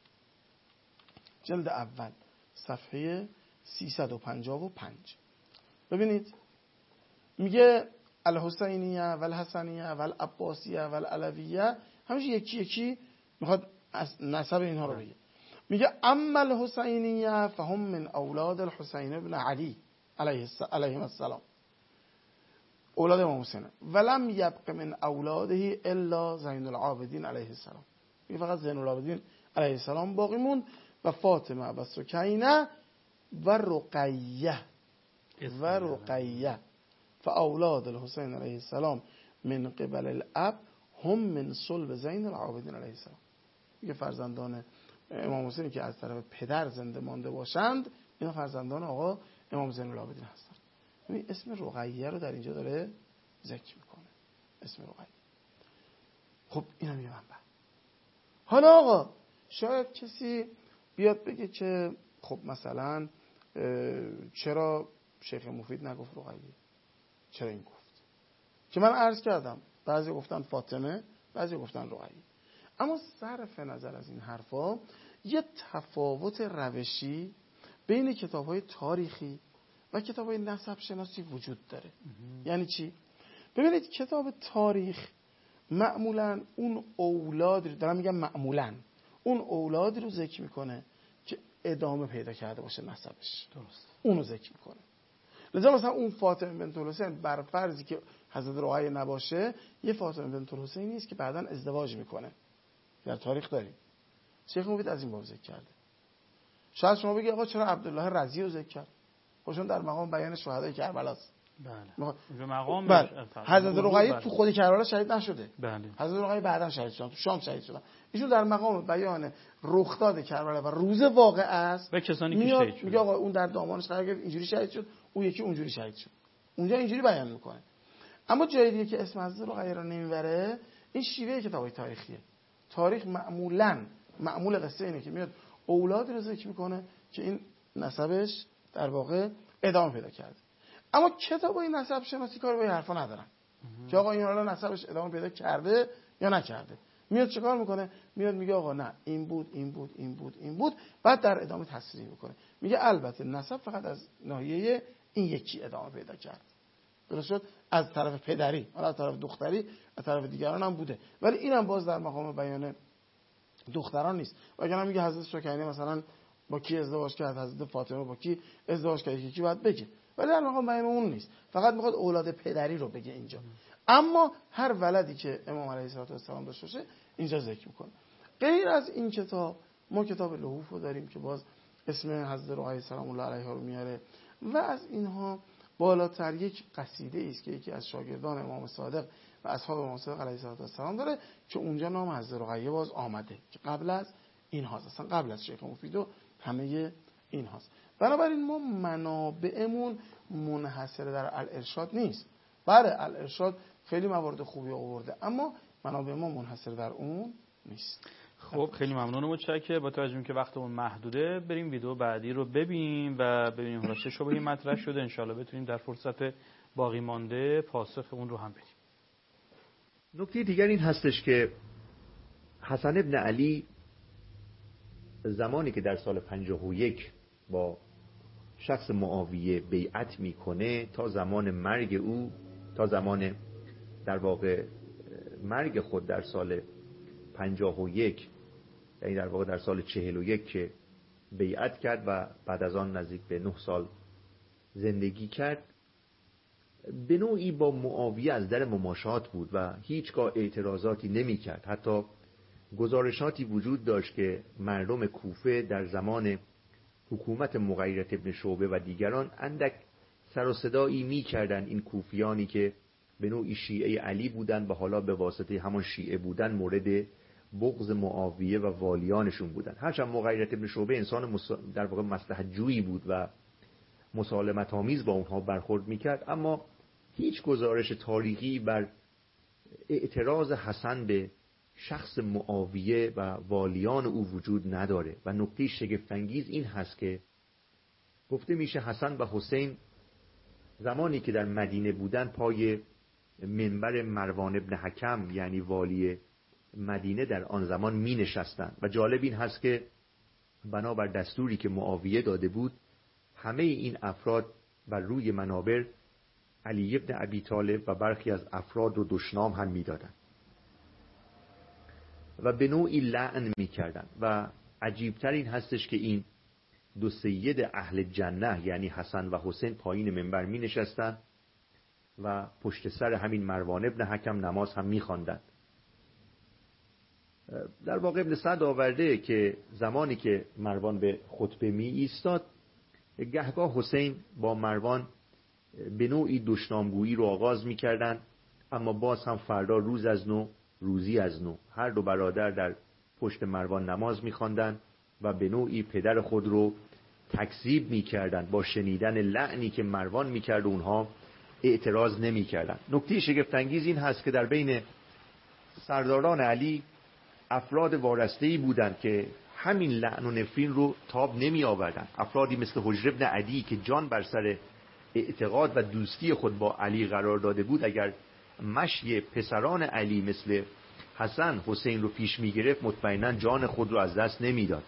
جلد اول صفحه 355. ببینید میگه الحسینیه و الحسنیه و العباسیه و العلویه، همش یکی یکی میخواد از نسب اینها رو بگه. میگه اما الحسینیه فهم من اولاد الحسین ابن علی علیه السلام، اولاد امام حسین، ولم یبق من اولاده الا زین العابدین علیه السلام، این فقط زین العابدین علیه السلام باقی موند و فاطمه و سکینه و رقیه فاولاد الحسین علیه السلام من قبل الاب هم من صلب زین العابدین علیه السلام. میگه فرزندان امام حسین که از طرف پدر زنده مانده باشند اینا فرزندان آقا امام زین العابدین هستند. ببین اسم رقیه رو در اینجا داره ذکر میکنه، اسم رقیه. خب اینا میگه منبع. حالا آقا شاید کسی بیاد بگه که خب مثلا چرا شیخ مفید نگفت رقیه؟ چرا این گفت؟ که من عرض کردم بعضی گفتن فاطمه، بعضی گفتن رقیه. اما صرف نظر از این حرفا یه تفاوت روشی بین کتاب‌های تاریخی و کتاب‌های نسب شناسی وجود داره. یعنی چی؟ ببینید کتاب تاریخ معمولاً اون اولاد رو، دارم میگم معمولاً اون اولاد رو ذکر میکنه که ادامه پیدا کرده باشه نسبش. درست. اونو ذکر میکنه. لذا مثلا اون فاطمه بنت الحسین بر فرضی که حضرت رقیه نباشه، یه فاطمه بنت الحسین نیست که بعداً ازدواج میکنه. در تاریخ داریم. شیخ مفید از این باب ذکر کرده. شاید شما بگید آقا چرا عبدالله رضی رو ذکر کرد؟ خودشون در مقام بیان شهدای کربلاست. بله. به مقام حضرت رقیه تو خود کربلا شهید نشده. بله. حضرت رقیه بعداً شهید شدن، تو شام شهید شدن. ایشون در مقام بیان رخداد کربلا و روز واقعه است. به کسانی که شهید شدن. میگه آقا اون در دامانش قرار گرفت اینجوری شهید شد، اون یکی اونجوری شهید شد. اونجا اینجوری بیان میکنه. اما جای دیگه که اسم حضرت رقیه رو نمیبره، این شیوه کتابای تاریخیه. تاریخ معمول قصه اینه که میاد اولاد رو ذکر میکنه که این نسبش در واقع ادامه پیدا کرده. اما کتابای نسب شناسی کار با این حرفا ندارن که آقا این حالا نسبش ادامه پیدا کرده یا نکرده. میاد چیکار میکنه؟ میاد میگه آقا نه این بود، بعد در ادامه تصریح میکنه. میگه البته نسب فقط از ناحیه این یکی ادامه پیدا کرد. درست شد؟ از طرف پدری، حالا از طرف دختری، از طرف دیگران هم بوده. ولی اینم باز در مقام بیان دختران نیست. وگرنه میگه حضرت شکینی مثلا با کی ازدواج کرد، حضرت فاطمه با کی ازدواج کرد، یکی باید بگه. ولی در مقام بیان اون نیست. فقط میخواد اولاد پدری رو بگه اینجا. اما هر ولدی که امام علیه السلام داشته باشه اینجا ذکر میکنه. غیر از این کتاب ما کتاب لحوف رو داریم که باز اسم حضرت رقیه سلام الله علیها رو میاره و از اینها بالاتر یک قصیده است که یکی از شاگردان امام صادق و اصحاب امام صادق علیه السلام داره که اونجا نام حضرت رقیه باز آمده که قبل از این هاست، اصلا قبل از شیخ مفید و همه این هاست. بنابراین ما منابعمون منحصر در الارشاد نیست. بله الارشاد خیلی موارد خوبی آورده اما منابع ما منحصر در اون نیست. خب خیلی ممنونم. متشکرم. با توجه که وقتمون محدوده بریم ویدیو بعدی رو ببینیم و ببینیم حالا چه شبهه‌ای مطرح شده، انشالله بتونیم در فرصت باقی مانده پاسخ اون رو هم بدیم. نکته دیگر این هستش که حسن ابن علی زمانی که در سال 51 با شخص معاویه بیعت میکنه تا زمان مرگ او، تا زمان در واقع مرگ خود در سال 51، یعنی در واقع در سال 41 که بیعت کرد و بعد از آن نزدیک به 9 سال زندگی کرد، به نوعی با معاویه از در مماشات بود و هیچگاه اعتراضاتی نمی کرد. حتی گزارشاتی وجود داشت که مردم کوفه در زمان حکومت مغیرة ابن شعبه و دیگران اندک سر و صدایی می کردن این کوفیانی که به نوعی شیعه علی بودن و حالا به واسطه همان شیعه بودن مورد بغض معاویه و والیانشون بودن. هرچند مغیرة ابن شعبه انسان در واقع مصلحت جویی بود و مسالمت آمیز با اونها برخورد میکرد، اما هیچ گزارش تاریخی بر اعتراض حسن به شخص معاویه و والیان او وجود نداره. و نکته شگفت‌انگیز این هست که گفته میشه حسن و حسین زمانی که در مدینه بودن پای منبر مروان ابن حکم یعنی والی مدینه در آن زمان می نشستن و جالب این هست که بنابر دستوری که معاویه داده بود همه این افراد بر روی منابر علی ابن ابی طالب و برخی از افراد رو دشنام هم می دادن و به نوعی لعن می کردن. و عجیبتر این هستش که این دو سید اهل جنه یعنی حسن و حسین پایین منبر می نشستن و پشت سر همین مروان ابن حکم نماز هم می خواندن. در واقع ابن سعد آورده که زمانی که مروان به خطبه می ایستاد گهگاه حسین با مروان به نوعی دشنامگویی رو آغاز می کردن، اما باز هم فردا روز از نو روزی از نو هر دو برادر در پشت مروان نماز می خواندن و به نوعی پدر خود رو تکذیب می کردن. با شنیدن لعنی که مروان می کرد اونها اعتراض نمی کردن. نکته شگفت‌انگیز این هست که در بین سرداران علی افراد وارسته‌ای بودند که همین لعن و نفرین رو تاب نمی آوردن. افرادی مثل حجر بن عدی که جان بر سر اعتقاد و دوستی خود با علی قرار داده بود، اگر مشی پسران علی مثل حسن حسین رو پیش می گرفت مطمئنا جان خود رو از دست نمی داد.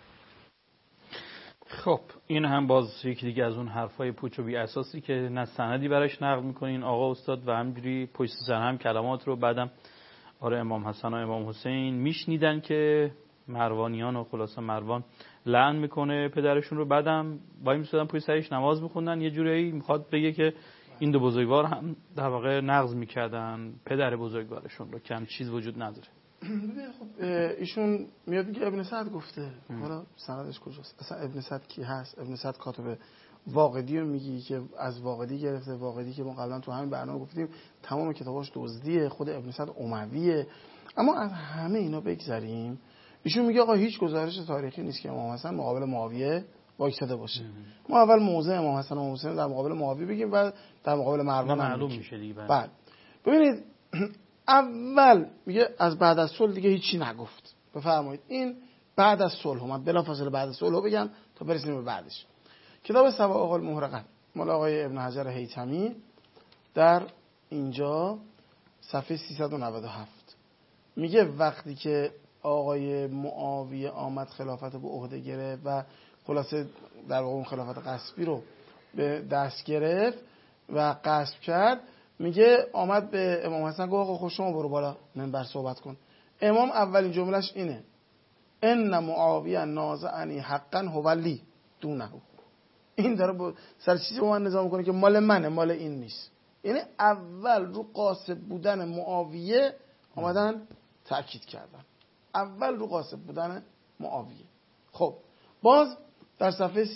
خب این هم باز یکی دیگه از اون حرفای پوچ و بی اساسی که نه سندی براش نقل میکنین آقا استاد و همجوری پشت سر هم کلمات رو بعدم آره امام حسن و امام حسین میشنیدن که مروانیان و خلاصه مروان لعن میکنه پدرشون رو، بعدم وای میسادن پشت سرش نماز میخوندن. یه جوری میخواد بگه که این دو بزرگوار هم در واقع نقض میکردن پدر بزرگوارشون رو، کم چیز وجود نداره. خب ایشون میاد میگه ابن سعد گفته، حالا سندش کجاست؟ اصلا ابن سعد کی هست؟ ابن سعد کاتب واقدی رو میگی که از واقدی گرفته، واقدی که ما قبلا تو همین برنامه گفتیم تمام کتاباش دزدیه، خود ابن سعد امویه. اما از همه اینا بگذریم، ایشون میگه آقا هیچ گزارش تاریخی نیست که امام حسن مقابل معاویه وایساده باشه. ما اول موضع امام حسن و امام حسین در مقابل معاویه بگیم و در مقابل مروان معلوم میشه دیگه. بعد ببینید اول میگه از بعد از صلح دیگه هیچی نگفت. بفرمایید این بعد از صلح، من بلافاصله بعد از صلح بگم تا برسیم به بعدش. کتاب سوائق المحرقات مال آقای ابن حجر هیثمی در اینجا صفحه 397 میگه وقتی که آقای معاویه آمد خلافت به عهده گرفت و خلاصه در واقع اون خلافت غصبی رو به دست گرفت و غصب کرد، میگه آمد به امام حسن گفت آقا شما برو بالا منبر صحبت کن. امام اولین جملهش اینه ان معاویه نازعنی حقا هو لی دونه. این داره سر چیزی با من نظام میکنه که مال منه، مال این نیست. یعنی اول رو قاصب بودن معاویه آمدن تأکید کردن، اول رو قاصب بودن معاویه. خب باز در صفحه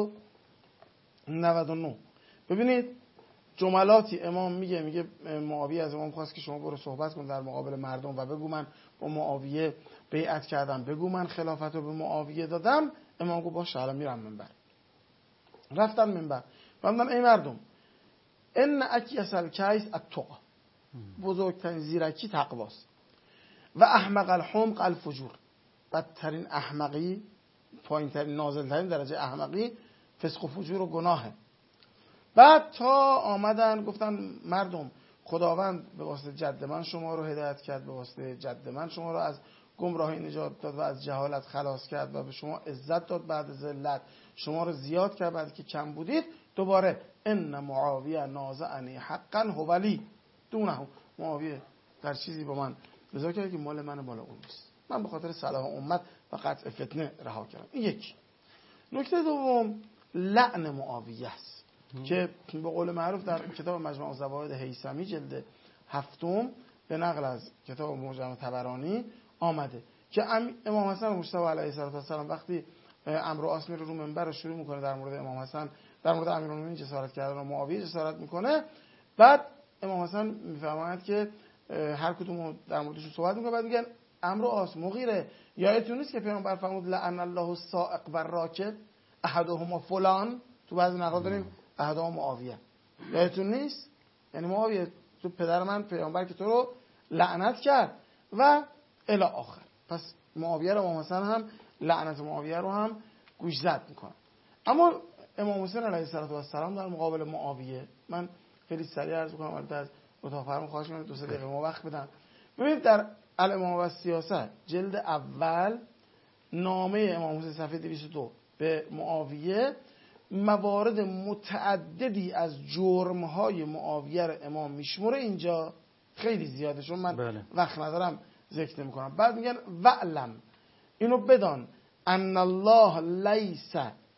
399 ببینید جملاتی امام میگه معاویه از امام خواست که شما برو صحبت کن در مقابل مردم و بگو من با معاویه بیعت کردم، بگو من خلافت رو به معاویه دادم. امام گفت باشه الان میرم منبر. رفتن منبر فرمودن ای مردم ان اکیس الکیس التقی، بزرگترین زیرکی تقواست، و احمق الحمق الفجور، بدترین احمقی، پایینترین نازلترین درجه احمقی فسق و فجور و گناهه. بعد تا آمدن گفتن مردم خداوند به واسطه جد من شما رو هدایت کرد، به واسطه جد من شما رو از گمراهی نجات داد و از جهالت خلاص کرد و به شما عزت داد بعد ذلت، شما رو زیاد کرد بعد که کم بودید. دوباره ان معاویه نازعنی حقا هو لی دونه، معاویه در چیزی با من نزاع کرد که مال من مال اون نیست، من به خاطر صلاح امت و قطع فتنه رها کردم. این یک. نکته دوم لعن معاویه است که به قول معروف در کتاب مجمع الزوائد هیثمی جلد 7 به نقل از کتاب معجم طبرانی آمده که امام حسن مجتبی علیه السلام وقتی عمرو عاص میره رو منبر رو شروع میکنه در مورد امام حسن، در مورد امیرالمومنین جسارت کردن و معاویه جسارت میکنه، بعد امام حسن میفرماید که هر کدوم در موردش صحبت میکنه، بعد میگن عمرو عاص مغیره یادتون نیست که پیامبر فرمود لعن الله السائق و الراکب احدهما فلان، تو بعضی نقل داریم احدهما معاویه، یادتون نیست؟ یعنی معاویه تو پدر من پیامبر که تو رو لعنت کرد و الی آخر. پس معاویه رو امام حسن هم لعنت معاویه رو هم گوش زد میکنه. اما امام حسین علیه السلام در مقابل معاویه، من خیلی سریع عرض میکنم البته از اتاق فرمان خواهش میکنم 2-3 دقیقه ما وقت بدن. ببینید در الامام و سیاست جلد اول نامه امام حسین صفحه 202 به معاویه موارد متعددی از جرم‌های معاویه رو امام میشموره. اینجا خیلی زیاده چون من وقت ندارم ذکر نمی‌کنم. بعد میگن وعلم، اینو بدان، ان الله لیس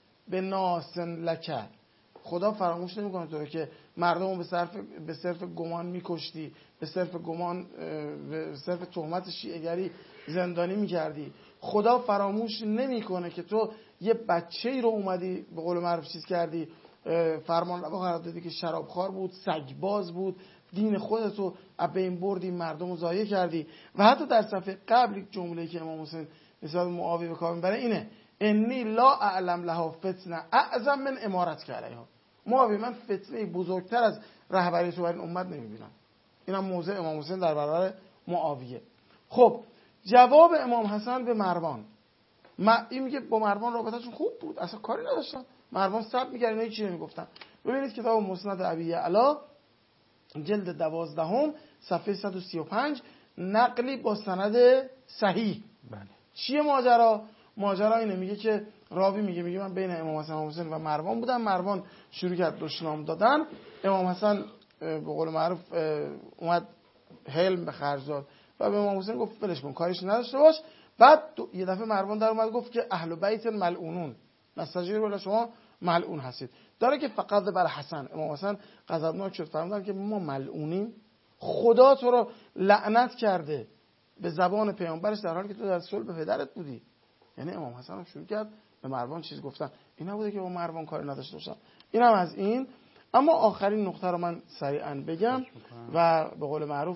بناسن لک، خدا فراموش نمی‌کنه تو رو که مردم به صرف گمان می‌کشتی، به صرف گمان، به صرف تهمت شیعه‌گری زندانی می‌کردی. خدا فراموش نمی‌کنه که تو یه بچه‌ای رو اومدی به قول معروف چیز کردی، فرمانروا قرار دادی که شرابخوار بود، سگباز بود، دین خودتو از بین بردی، مردم رو ضایع کردی. و حتی در صفحه قبل یک جمله‌ای که امام حسین نسبت معاویه به کار میبره اینه انی لا اعلم لها فتنه اعظم من امارت که علیها. معاویه من فتنه بزرگتر از رهبری تو بر این امت نمیبینم. اینم موضع امام حسین در برابر معاویه. خب جواب امام حسن به مروان، این میگه با مروان رابطهشون خوب بود، اصلا کاری نداشتن، مروان صبر می‌کرد، اینا هیچ چیزی نمیگفتن. ببینید کتاب مسند ابی یعلا جلد 12 صفحه 135 نقلی با سند صحیح. بله. چیه ماجرا اینه، میگه که راوی میگه من بین امام حسن و حسین و مروان بودم، مروان شروع کرد دشنام دادن، امام حسن به قول معروف اومد حلم به خرج داد و به امام حسین گفت ولش کن، کاریش نداشته باش. بعد یه دفعه مروان در اومد گفت که اهل بیت ملعونون، نستجیر ولی شما ملعون هستید. داره که فقط بر حسن، امام حسن غضبناک شد، فرمودن که ما ملعونیم، خدا تو رو لعنت کرده به زبان پیامبرش در حالی که تو در صلح به پدرت بودی. یعنی امام حسن هم شروع کرد به مروان چیز گفتن. این نبوده که با مروان کاری نداشته باشن. اینم از این. اما آخرین نقطه رو من سریعا بگم و به قول معروف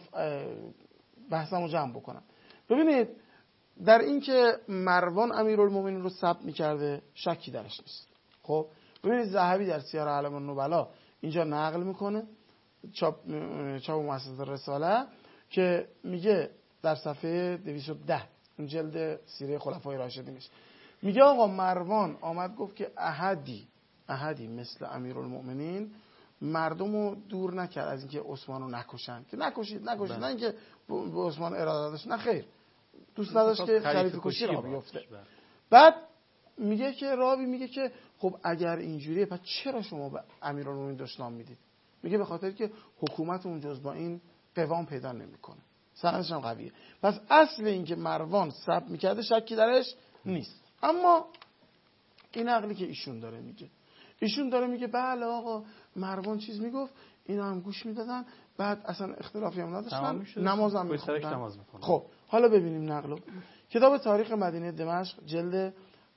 بحثمو جمع بکنم. ببینید در این که مروان امیرالمومنین رو ثبت می‌کرده شکی درش نیست. خب ببینید ذهبی در سیر اعلام النبلا اینجا نقل میکنه، چاپ مؤسسه رساله، که میگه در صفحه 210 اون جلد سیره خلفای راشدینش میگه آقا مروان آمد گفت که احدی مثل امیرالمومنین مردمو دور نکرد از اینکه عثمان رو نکشن، که نکشید نه اینکه به عثمان اراده داشت، نه خیر، دوست نداشت که خلیفه کشی را بیفته. بعد میگه که راوی میگه که خب اگر اینجوریه پس چرا شما به امیرالمومنین دشنام میدید؟ میگه به خاطر که حکومت اون جز با این قوام پیدا نمیکنه، سندش هم قویه. پس اصل این که مروان ثبت میکرده شکی درش نیست. اما این عقلی که ایشون داره میگه بله آقا مروان چیز میگفت، اینا هم گوش میدادن، بعد اصلا اختلافی هم نداشتن، نماز هم میخوندن. خب حالا ببینیم نقلو. کتاب تاریخ مدینه دمشق جلد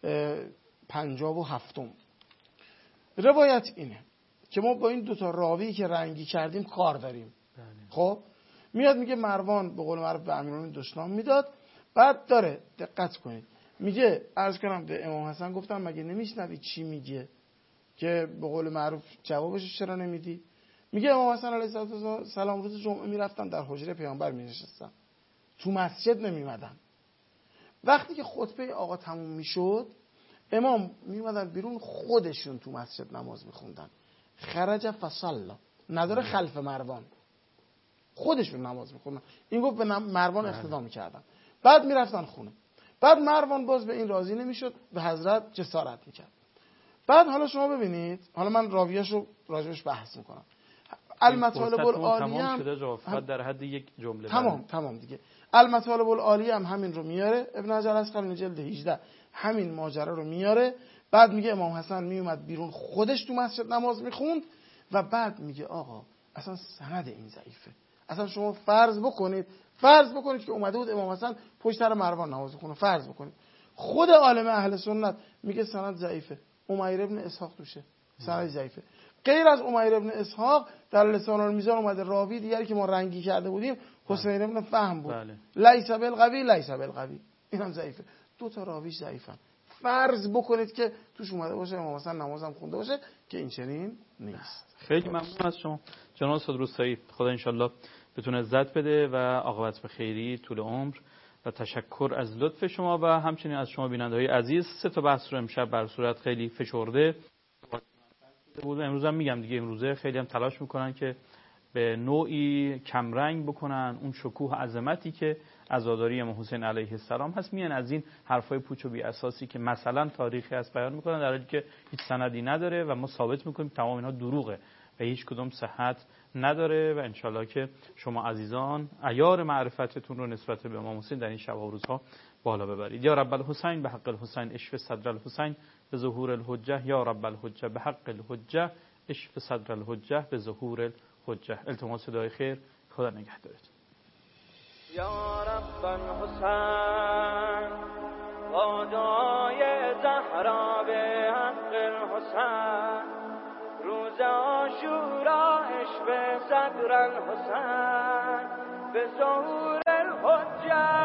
57 روایت اینه که ما با این دوتا راوی که رنگی کردیم کار داریم. خب میاد میگه مروان به قول معروف به امیرالمومنین دشنام میداد، بعد داره دقت کنید میگه عرض کنم به امام حسن گفتم مگه نمیشنوی چی میگه که به قول معروف جوابش چرا نمیدی؟ میگه امام حسن علیه السلام روز جمعه میرفتن در حجره پیامبر مینشستن، تو مسجد نمیمدن. وقتی که خطبه آقا تموم میشد امام میومدن بیرون، خودشون تو مسجد نماز میخوندن. خرج فصلا، نداره خلف مروان، خودشون نماز میخوندن. این گفت به مروان اقتدا میکردن. بعد میرفتن خونه. بعد مروان باز به این راضی نمیشد، به حضرت جسارت میکرد. بعد حالا شما ببینید، حالا من راویاشو راجبش بحث میکنم. المطالب العالیه هم در حد یک جمله تمام دیگه. المطالب العالیه هم همین رو میاره، ابن حجر العسقلانی جلد 18 همین ماجرا رو میاره. بعد میگه امام حسن میومد بیرون، خودش تو مسجد نماز میخوند و بعد میگه آقا اصلا سند این ضعیفه. اصلا شما فرض بکنید که اومده بود امام حسن پشت سر مروان نماز بخونه، فرض بکنید خود عالم اهل سنت میگه سند ضعیفه، امیر ابن اسحاق توشه، سند ضعیفه. غیر از امیر ابن اسحاق در لسان المیزان اومده راوی دیگری که ما رنگی کرده بودیم حسین ابن فهم بود. لیس بالقوی اینم ضعیفه. دو تا راویش ضعیفن. فرض بکنید که توش اومده باشه امام حسن نمازم خونده باشه، که این چنین نیست. خیلی ممنون از شما جناب استاد روستایی. خدا انشالله بتونه عزت بده و عاقبت به خیری، طول عمر و تشکر از لطف شما و همچنین از شما بیننده‌های عزیز. 3 تا بحث رو امشب بر صورت خیلی فشرده بود. امروز هم میگم دیگه، امروزه خیلی هم تلاش میکنن که به نوعی کمرنگ بکنن اون شکوه عظمتی که عزاداری امام حسین علیه السلام هست. میان از این حرفای پوچ و بی اساسی که مثلا تاریخی است بیان میکنن، در حالی که هیچ سندی نداره و ما ثابت میکنیم تمام اینها دروغه و هیچ کدوم صحت نداره. و انشالله که شما عزیزان عیار معرفتتون رو نسبت به امام حسین در این شب و روزها بالا ببرید. یا رب الحسین به حق الحسین اشف صدر الحسین به ظهور الحجه، یا رب الحجه به حق الحجه اشف صدر الحجه به ظهور الحجه. التماس دعای خیر، خدا نگهدارت. یا رب الحسین با دعای زهرا به حق الحسین، روز عاشورا اشف صدر الحسین به ظهور الحجه.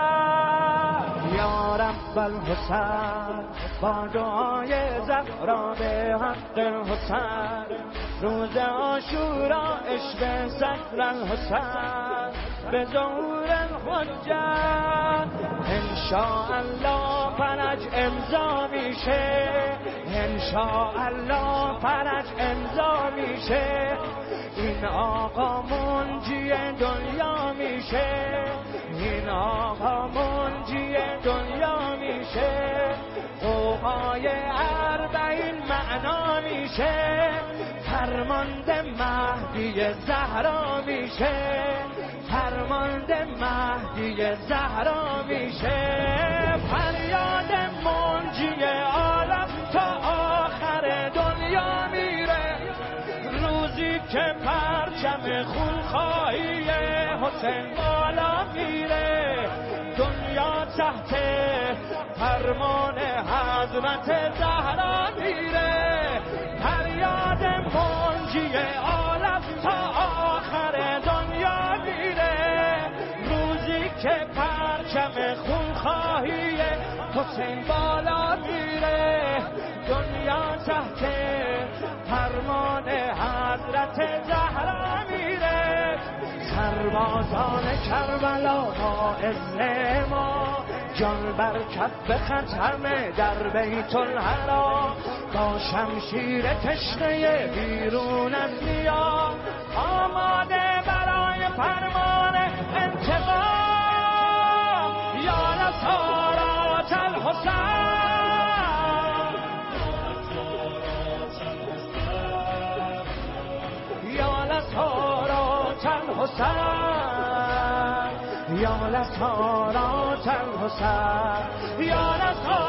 یا رب الحسین با دعای زهرا به حق الحسین، روز عاشورا اشف صدر الحسین به ظهور الحجه. انشاءالله فرج امضا میشه، انشاءالله فرج امضا میشه. این آقا منجی دنیا میشه، این آقا منجی دنیا میشه. قوقای اربعین معنا میشه، فرمانده مهدی زهرا میشه، فرمانده مهدی زهرا میشه. فریاد منجی عالم تا آخر دنیا میره، روزی که پرچم خونخواهی حسین بالا میره. دنیا تحت فرمان حضرت زهرا میره، فریاد منجی عالم تا آخر دنیا میره. روزی که پرچم خونخواهی حسین بالا میره، دنیا تحت فرمان حضرت زهرا میره. سربازان کربلا با عزم ما، جان بر کف خطر در بیت الحرام. با شمشیر تشنه بیرون از نیا، آماده برای فرمان انتقام. یا نصارات الحسین، یا نصارات الحسین، یا نصارات الحسین، یا نصارات